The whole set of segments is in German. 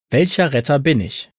Welcher Retter bin ich?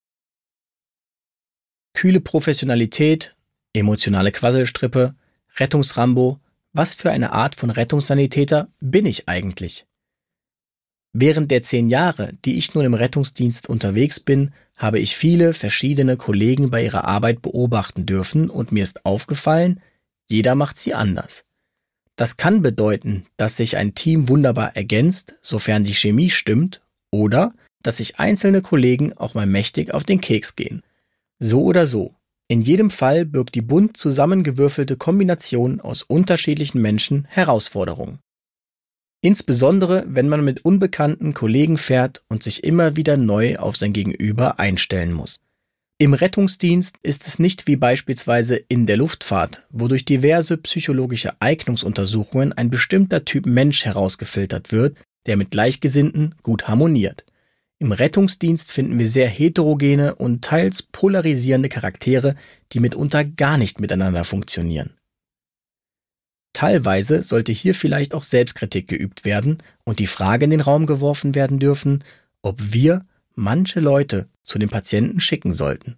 Kühle Professionalität, emotionale Quasselstrippe, Rettungsrambo, was für eine Art von Rettungssanitäter bin ich eigentlich? Während der 10 Jahre, die ich nun im Rettungsdienst unterwegs bin, habe ich viele verschiedene Kollegen bei ihrer Arbeit beobachten dürfen und mir ist aufgefallen, jeder macht sie anders. Das kann bedeuten, dass sich ein Team wunderbar ergänzt, sofern die Chemie stimmt, oder dass sich einzelne Kollegen auch mal mächtig auf den Keks gehen. So oder so. In jedem Fall birgt die bunt zusammengewürfelte Kombination aus unterschiedlichen Menschen Herausforderungen. Insbesondere, wenn man mit unbekannten Kollegen fährt und sich immer wieder neu auf sein Gegenüber einstellen muss. Im Rettungsdienst ist es nicht wie beispielsweise in der Luftfahrt, wo durch diverse psychologische Eignungsuntersuchungen ein bestimmter Typ Mensch herausgefiltert wird, der mit Gleichgesinnten gut harmoniert. Im Rettungsdienst finden wir sehr heterogene und teils polarisierende Charaktere, die mitunter gar nicht miteinander funktionieren. Teilweise sollte hier vielleicht auch Selbstkritik geübt werden und die Frage in den Raum geworfen werden dürfen, ob wir manche Leute zu den Patienten schicken sollten.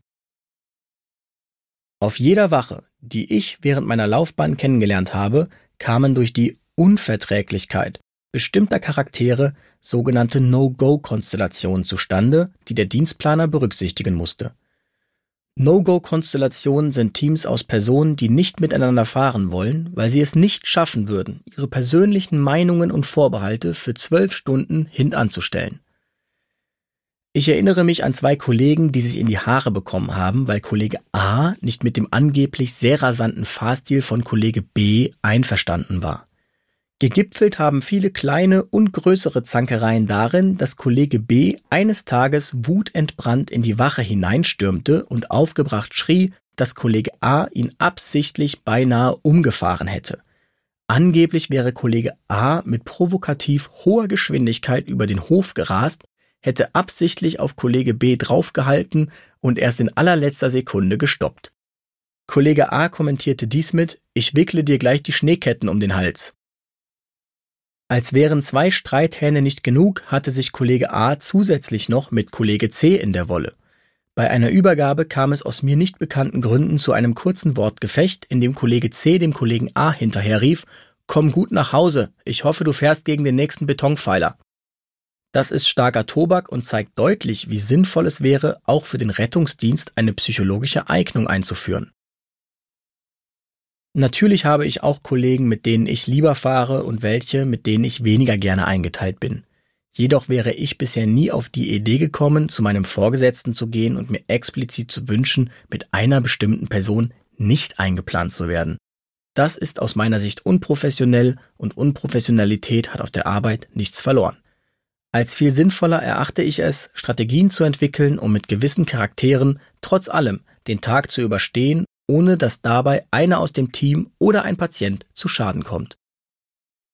Auf jeder Wache, die ich während meiner Laufbahn kennengelernt habe, kamen durch die Unverträglichkeit bestimmter Charaktere sogenannte No-Go-Konstellationen zustande, die der Dienstplaner berücksichtigen musste. No-Go-Konstellationen sind Teams aus Personen, die nicht miteinander fahren wollen, weil sie es nicht schaffen würden, ihre persönlichen Meinungen und Vorbehalte für 12 Stunden hintanzustellen. Ich erinnere mich an 2 Kollegen, die sich in die Haare bekommen haben, weil Kollege A nicht mit dem angeblich sehr rasanten Fahrstil von Kollege B einverstanden war. Gegipfelt haben viele kleine und größere Zankereien darin, dass Kollege B eines Tages wutentbrannt in die Wache hineinstürmte und aufgebracht schrie, dass Kollege A ihn absichtlich beinahe umgefahren hätte. Angeblich wäre Kollege A mit provokativ hoher Geschwindigkeit über den Hof gerast, hätte absichtlich auf Kollege B draufgehalten und erst in allerletzter Sekunde gestoppt. Kollege A kommentierte dies mit: „Ich wickle dir gleich die Schneeketten um den Hals." Als wären 2 Streithähne nicht genug, hatte sich Kollege A zusätzlich noch mit Kollege C in der Wolle. Bei einer Übergabe kam es aus mir nicht bekannten Gründen zu einem kurzen Wortgefecht, in dem Kollege C dem Kollegen A hinterherrief: „Komm gut nach Hause, ich hoffe, du fährst gegen den nächsten Betonpfeiler." Das ist starker Tobak und zeigt deutlich, wie sinnvoll es wäre, auch für den Rettungsdienst eine psychologische Eignung einzuführen. Natürlich habe ich auch Kollegen, mit denen ich lieber fahre und welche, mit denen ich weniger gerne eingeteilt bin. Jedoch wäre ich bisher nie auf die Idee gekommen, zu meinem Vorgesetzten zu gehen und mir explizit zu wünschen, mit einer bestimmten Person nicht eingeplant zu werden. Das ist aus meiner Sicht unprofessionell und Unprofessionalität hat auf der Arbeit nichts verloren. Als viel sinnvoller erachte ich es, Strategien zu entwickeln, um mit gewissen Charakteren trotz allem den Tag zu überstehen, ohne dass dabei einer aus dem Team oder ein Patient zu Schaden kommt.